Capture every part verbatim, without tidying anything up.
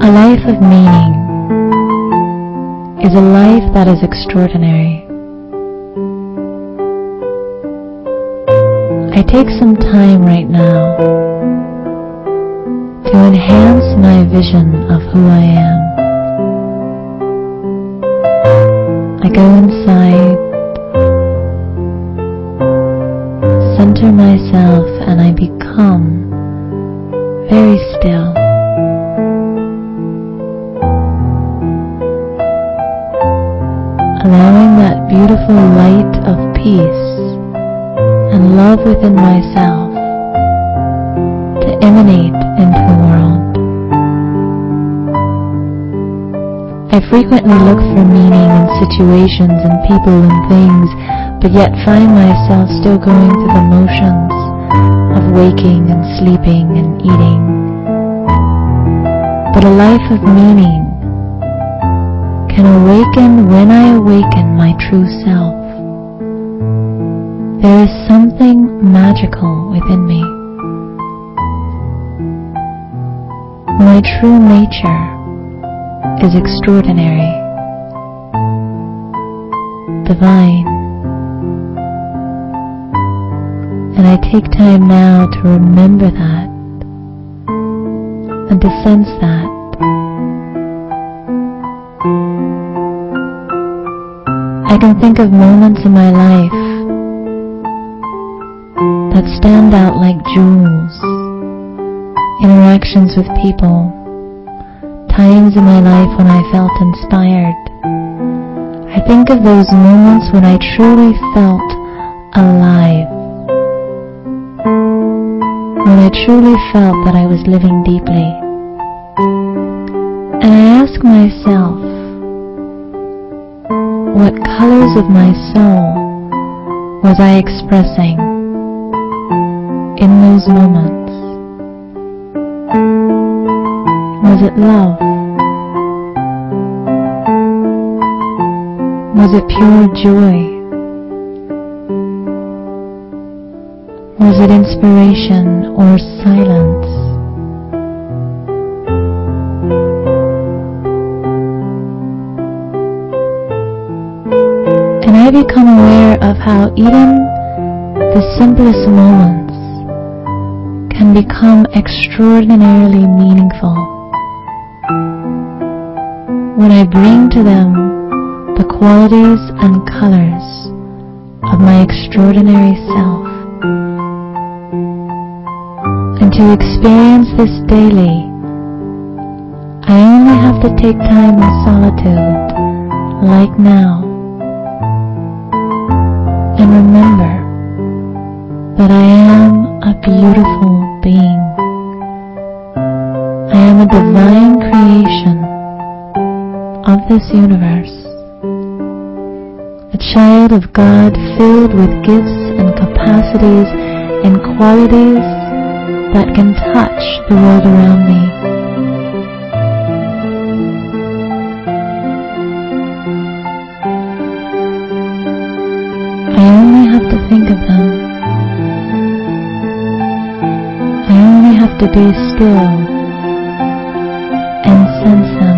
A life of meaning is a life that is extraordinary. I take some time right now to enhance my vision of who I am. I go inside, center myself, and I become very still. Allowing that beautiful light of peace and love within myself to emanate into the world. I frequently look for meaning in situations and people and things, but yet find myself still going through the motions of waking and sleeping and eating. But a life of meaning can awaken when I awaken my true self. There is something magical within me. My true nature is extraordinary, divine, and I take time now to remember that and to sense that. I can think of moments in my life that stand out like jewels, interactions with people, times in my life when I felt inspired. I think of those moments when I truly felt alive, when I truly felt that I was living deeply. And I ask myself, what colors of my soul was I expressing in those moments? Was it love? Was it pure joy? Was it inspiration or silence? And I become aware of how even the simplest moments can become extraordinarily meaningful when I bring to them the qualities and colors of my extraordinary self. And to experience this daily, I only have to take time in solitude, like now, and remember that I am a beautiful being. I am a divine creation of this universe, a child of God filled with gifts and capacities and qualities that can touch the world around me. I only have to think of them. I only have to be still and sense them.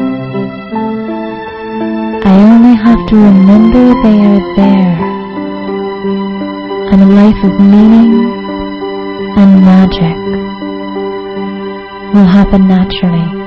I only have to remember they are there, and a life of meaning and magic will happen naturally.